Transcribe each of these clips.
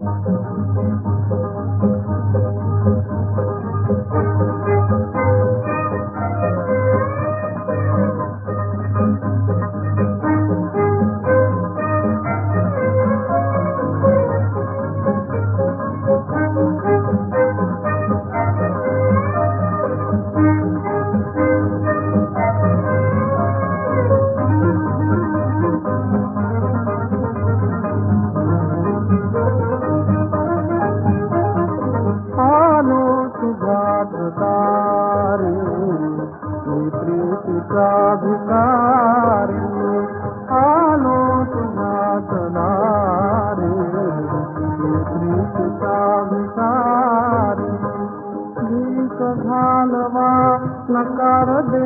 नकार दे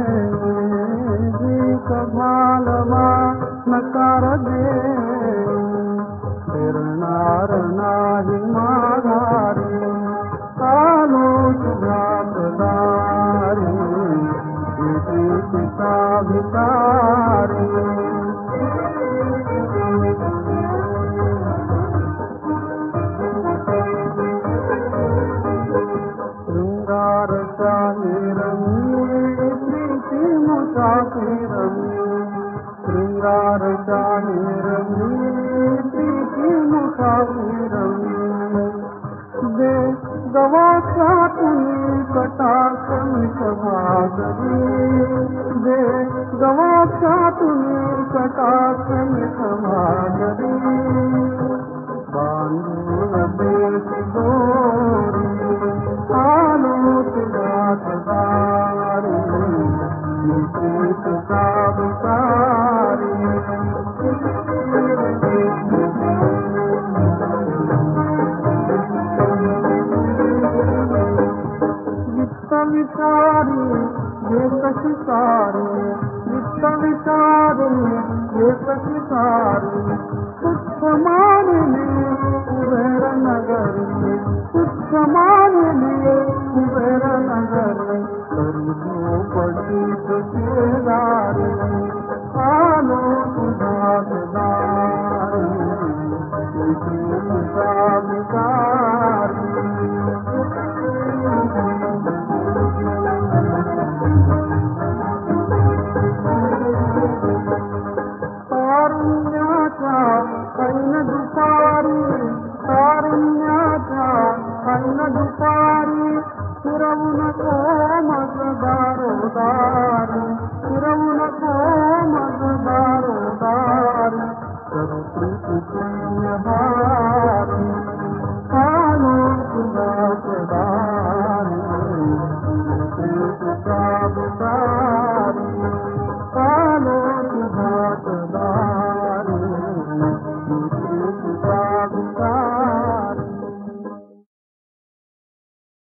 भालवा नकार दे फिरणार नाही माघारी आलो तुझ्या दारी पिता भिकारी शृंगारच्या निरमी प्रीती मुसाफिरमी शृंगारच्या निरमी प्रीती मुसाफिरमी दे गवाचा तुम्ही कटाक्ष मिठभागरी दे गवाचा तुम्ही कटाक्ष मिठभागरी बांधून देश दोरी आलो तुझ्या दारी प्रीत साविकारी वित्त विचारी ये कशी सारी वित्त विचारी ये कशी सारी तुच्छ मानली कुबेर नगरी तुच्छ मानली कुबेर नगरी तरी झोपडी शेजारी आलो तुझ्या दारी तुझा भिकारी तारुण्याच्या ऐन दुपारी तारुण्याच्या ऐन दुपारी फिरवू नको मग दारोदारी फिरवू नको मग दारोदारी करू प्रीतीचे हारी आलो तुझ्या दारी प्रीतीचा दारी